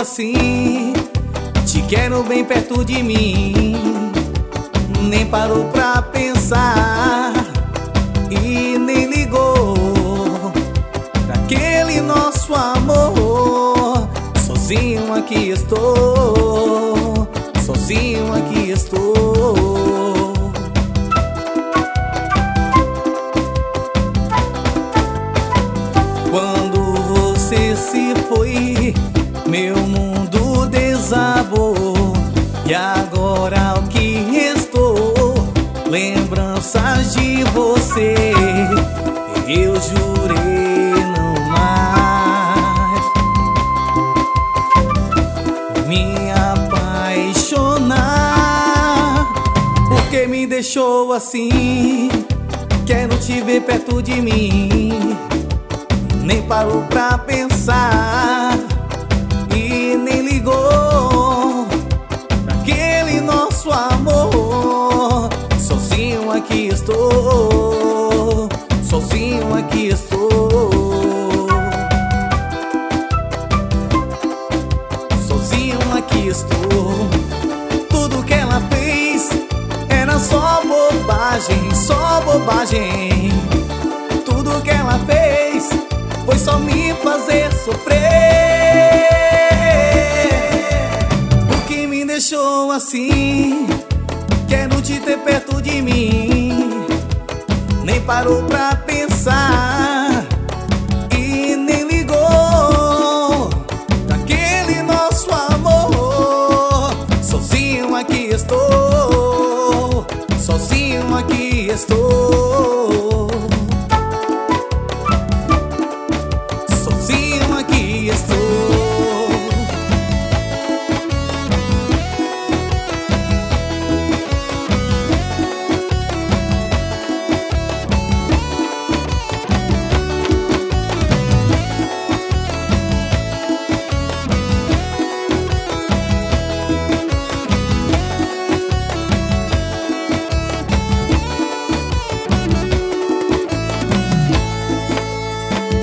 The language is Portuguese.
assim. Te quero bem perto de mim, nem parou pra pensar e nem ligou pra aquele nosso amor. Sozinho aqui estou, sozinho aqui estou. Quando você se foi, meu mundo desabou. E agora o que restou? Lembranças de você. Eu jurei não mais me apaixonar. Porque me deixou assim? Quero te ver perto de mim, nem parou pra pensar e nem ligou pra aquele nosso amor. Sozinho aqui estou, sozinho aqui estou, sozinho aqui estou. Tudo que ela fez era só bobagem, só bobagem. Tudo que ela fez foi só me fazer sofrer. Porque me deixou assim? Quero te ter perto de mim, nem parou pra pensar e nem ligou pra aquele nosso amor. Sozinho aqui estou, sozinho aqui estou.